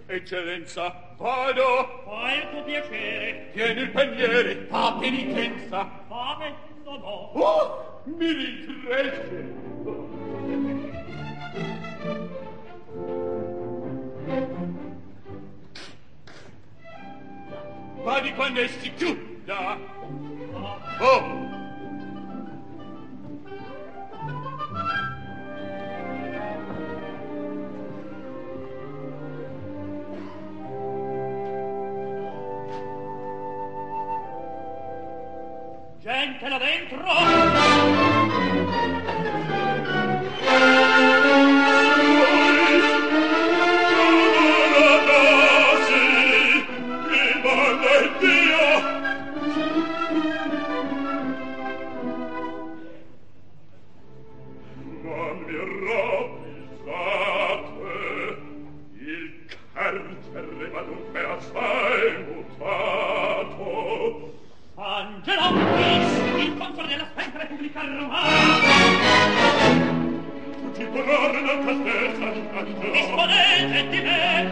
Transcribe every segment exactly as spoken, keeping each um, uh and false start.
Eccellenza, vado. Fai il tuo piacere. Tieni il paniere, fa penitenza. Fame non ho. Oh, mi rincresce. Vadi quando essi chiuda. Oh! Gente là dentro! Angelo, il controllo della spenta Repubblica Romana. Tutti corrono al castello. Disponete di me.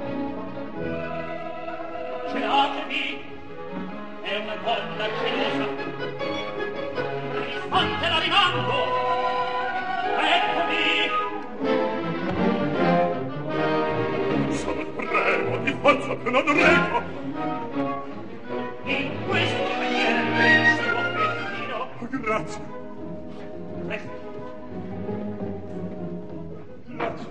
Celatevi. È una donna gelosa. Risponte la rimando. Eccomi. Sono il prego di forza che non reggo. In questo maniera si può perfino. Grazie. Presto. Grazie.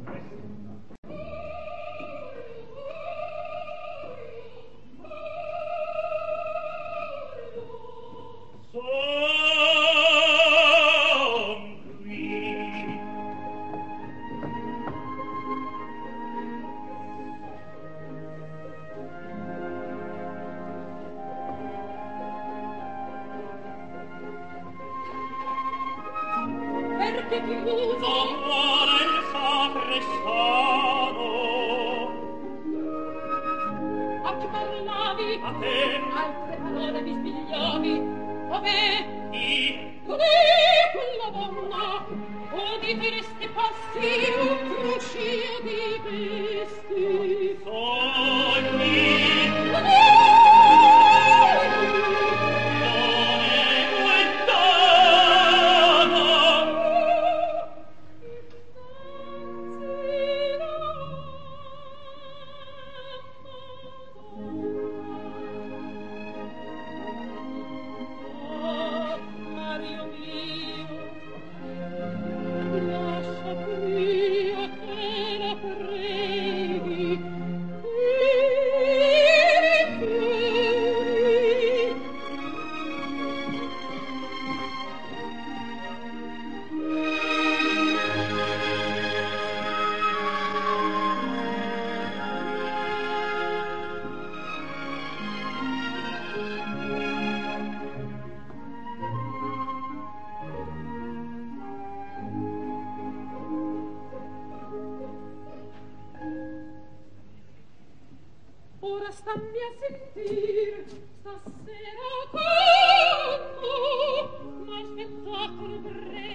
Son qui. Perché chiuso Non vuole il sacrestano. a chi parlavi? A te. Altre parole mi spigliavi. A me? Chi? Tu di quella donna, o di questi passi un crucio di vesti. Son qui. Tu di Non è guardano. Mario mio, lascia Dio che la preghi, ora stammi a sentir stasera canto, ma spettacolo breve